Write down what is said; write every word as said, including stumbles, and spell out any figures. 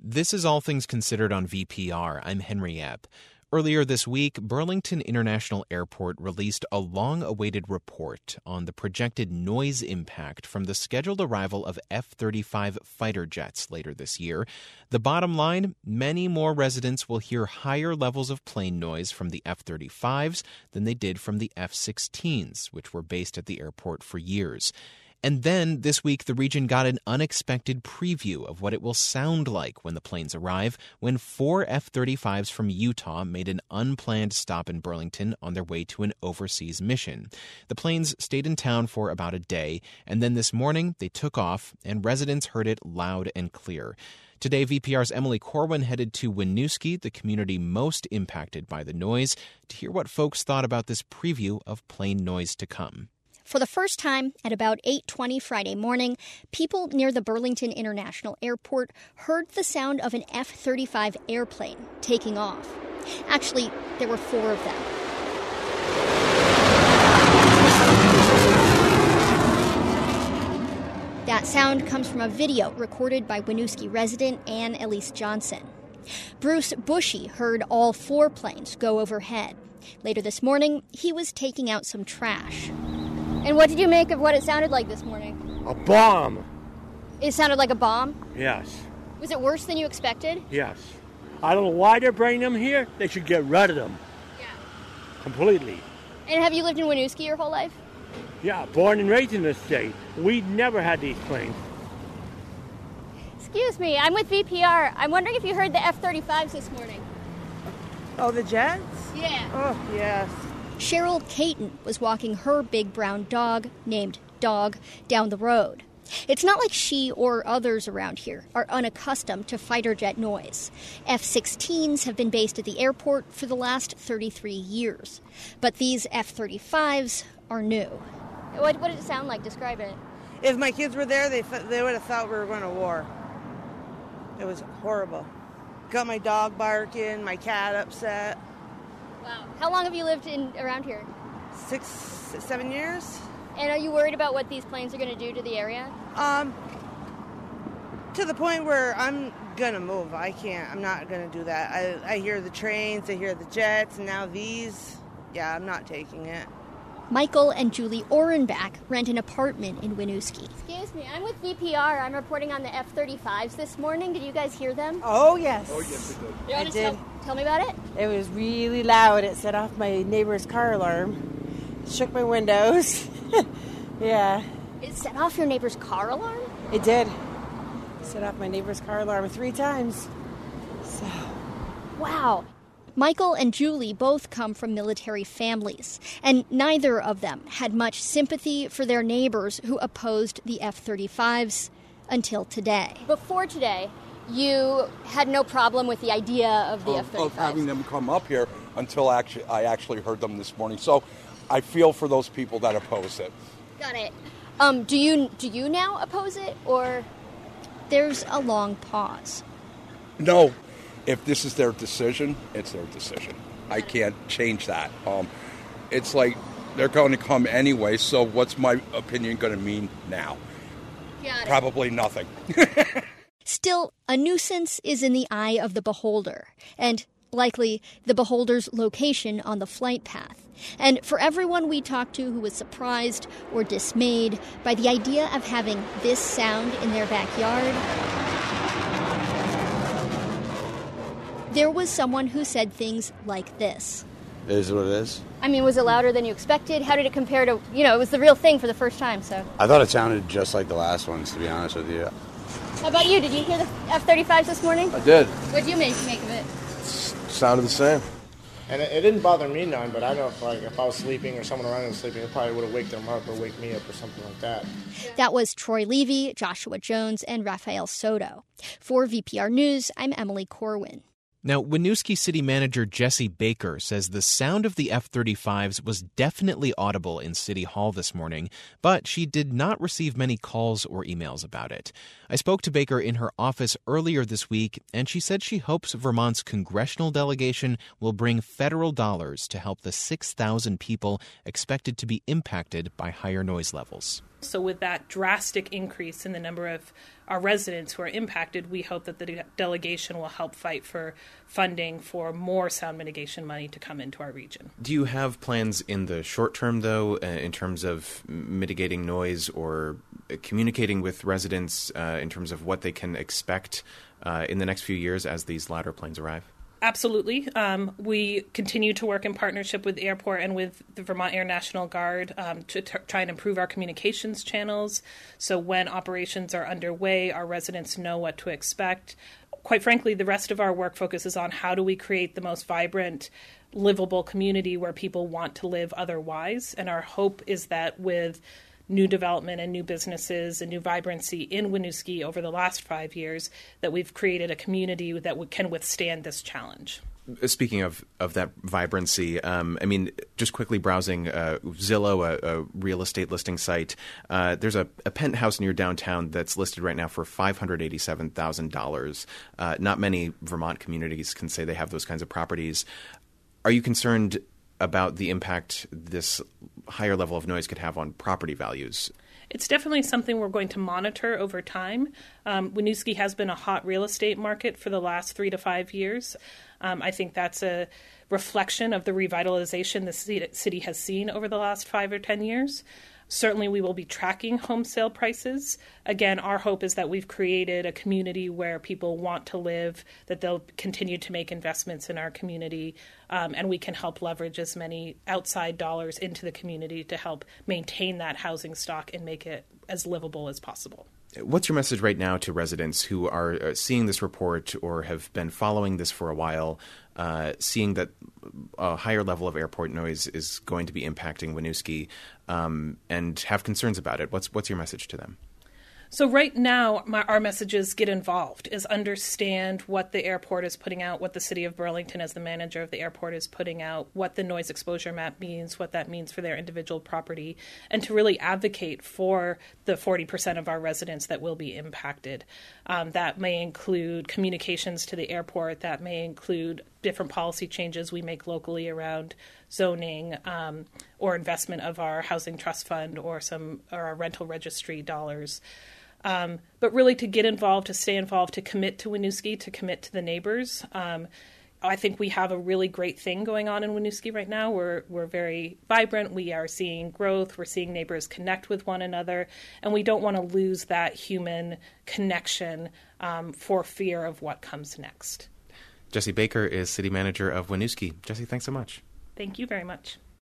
This is All Things Considered on V P R. I'm Henry Epp. Earlier this week, Burlington International Airport released a long-awaited report on the projected noise impact from the scheduled arrival of F thirty-five fighter jets later this year. The bottom line, many more residents will hear higher levels of plane noise from the F thirty-fives than they did from the F sixteens, which were based at the airport for years. And then, this week, the region got an unexpected preview of what it will sound like when the planes arrive, when four F thirty-fives from Utah made an unplanned stop in Burlington on their way to an overseas mission. The planes stayed in town for about a day, and then this morning, they took off, and residents heard it loud and clear. Today, V P R's Emily Corwin headed to Winooski, the community most impacted by the noise, to hear what folks thought about this preview of plane noise to come. For the first time, at about eight twenty Friday morning, people near the Burlington International Airport heard the sound of an F thirty-five airplane taking off. Actually, there were four of them. That sound comes from a video recorded by Winooski resident Ann Elise Johnson. Bruce Bushy heard all four planes go overhead. Later this morning, he was taking out some trash. And what did you make of what it sounded like this morning? A bomb. It sounded like a bomb? Yes. Was it worse than you expected? Yes. I don't know why they're bringing them here. They should get rid of them. Yeah. Completely. And have you lived in Winooski your whole life? Yeah, born and raised in this state. We never had these planes. Excuse me, I'm with V P R. I'm wondering if you heard the F thirty-fives this morning. Oh, the jets? Yeah. Oh, yes. Cheryl Caton was walking her big brown dog, named Dog, down the road. It's not like she or others around here are unaccustomed to fighter jet noise. F sixteens have been based at the airport for the last thirty-three years. But these F thirty-fives are new. What, what did it sound like? Describe it. If my kids were there, they they would have thought we were going to war. It was horrible. Got my dog barking, my cat upset. Wow. How long have you lived in around here? Six, seven years. And are you worried about what these planes are going to do to the area? Um, to the point where I'm going to move. I can't. I'm not going to do that. I, I hear the trains, I hear the jets, and now these. Yeah, I'm not taking it. Michael and Julie Orenbach rent an apartment in Winooski. Excuse me, I'm with V P R. I'm reporting on the F thirty-fives this morning. Did you guys hear them? Oh, yes. Oh, yes, we did. You want I to did. Tell, tell me about it? It was really loud. It set off my neighbor's car alarm. Shook my windows. Yeah. It set off your neighbor's car alarm? It did. Set off my neighbor's car alarm three times. So. Wow. Michael and Julie both come from military families, and neither of them had much sympathy for their neighbors who opposed the F thirty-fives until today. Before today, you had no problem with the idea of the F thirty-fives. Of having them come up here until actually I actually heard them this morning. So I feel for those people that oppose it. Got it. Um, do you do you now oppose it, or? There's a long pause. No. If this is their decision, it's their decision. I can't change that. Um, it's like they're going to come anyway, so what's my opinion going to mean now? Got it. Probably nothing. Still, a nuisance is in the eye of the beholder, and likely the beholder's location on the flight path. And for everyone we talked to who was surprised or dismayed by the idea of having this sound in their backyard, there was someone who said things like this. It is what it is. I mean, was it louder than you expected? How did it compare to, you know, it was the real thing for the first time, so. I thought it sounded just like the last ones, to be honest with you. How about you? Did you hear the F thirty-fives this morning? I did. What did you make, make of it? Sounded the same. And it, it didn't bother me none, but I know if, like, if I was sleeping or someone around me was sleeping, it probably would have waked them up or wake me up or something like that. That was Troy Levy, Joshua Jones, and Rafael Soto. For V P R News, I'm Emily Corwin. Now, Winooski City Manager Jesse Baker says the sound of the F thirty-fives was definitely audible in City Hall this morning, but she did not receive many calls or emails about it. I spoke to Baker in her office earlier this week, and she said she hopes Vermont's congressional delegation will bring federal dollars to help the six thousand people expected to be impacted by higher noise levels. So with that drastic increase in the number of our residents who are impacted, we hope that the de- delegation will help fight for funding for more sound mitigation money to come into our region. Do you have plans in the short term, though, uh, in terms of mitigating noise or communicating with residents uh, in terms of what they can expect uh, in the next few years as these ladder planes arrive? Absolutely. Um, we continue to work in partnership with the airport and with the Vermont Air National Guard um, to t- try and improve our communications channels. So when operations are underway, our residents know what to expect. Quite frankly, the rest of our work focuses on how do we create the most vibrant, livable community where people want to live otherwise. And our hope is that with new development and new businesses and new vibrancy in Winooski over the last five years, that we've created a community that w- can withstand this challenge. Speaking of, of that vibrancy, um, I mean, just quickly browsing uh, Zillow, a, a real estate listing site, uh, there's a, a penthouse near downtown that's listed right now for five hundred eighty-seven thousand dollars. Uh, not many Vermont communities can say they have those kinds of properties. Are you concerned about the impact this higher level of noise could have on property values? It's definitely something we're going to monitor over time. Um, Winooski has been a hot real estate market for the last three to five years. Um, I think that's a reflection of the revitalization the city has seen over the last five or ten years. Certainly, we will be tracking home sale prices. Again, our hope is that we've created a community where people want to live, that they'll continue to make investments in our community, um, and we can help leverage as many outside dollars into the community to help maintain that housing stock and make it as livable as possible. What's your message right now to residents who are seeing this report or have been following this for a while, uh, seeing that a higher level of airport noise is going to be impacting Winooski, um, and have concerns about it? What's what's your message to them? So right now, my, our message is get involved, is understand what the airport is putting out, what the city of Burlington as the manager of the airport is putting out, what the noise exposure map means, what that means for their individual property, and to really advocate for the forty percent of our residents that will be impacted. Um, that may include communications to the airport, that may include different policy changes we make locally around zoning um, or investment of our housing trust fund or some or our rental registry dollars. Um, but really to get involved, to stay involved, to commit to Winooski, to commit to the neighbors. Um, I think we have a really great thing going on in Winooski right now. We're we're very vibrant. We are seeing growth. We're seeing neighbors connect with one another. And we don't want to lose that human connection um, for fear of what comes next. Jessie Baker is city manager of Winooski. Jessie, thanks so much. Thank you very much.